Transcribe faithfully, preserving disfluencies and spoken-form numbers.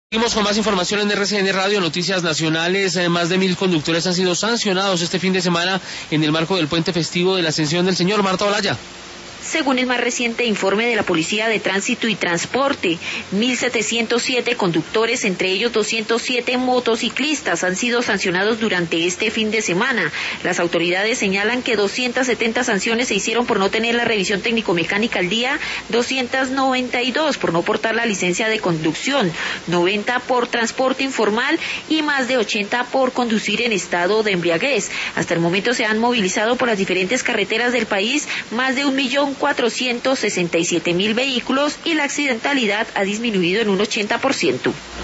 Seguimos con más información en R C N Radio, Noticias Nacionales. Eh, más de mil conductores han sido sancionados este fin de semana en el marco del puente festivo de la Ascensión del Señor. Marta Olaya. Según el más reciente informe de la Policía de Tránsito y Transporte, mil setecientos siete conductores, entre ellos doscientos siete motociclistas, han sido sancionados durante este fin de semana. Las autoridades señalan que doscientas setenta sanciones se hicieron por no tener la revisión técnico-mecánica al día, doscientas noventa y dos por no portar la licencia de conducción, noventa por transporte informal y más de ochenta por conducir en estado de embriaguez. Hasta el momento se han movilizado por las diferentes carreteras del país más de un millón cuatrocientos sesenta y siete mil vehículos y la accidentalidad ha disminuido en un ochenta por ciento.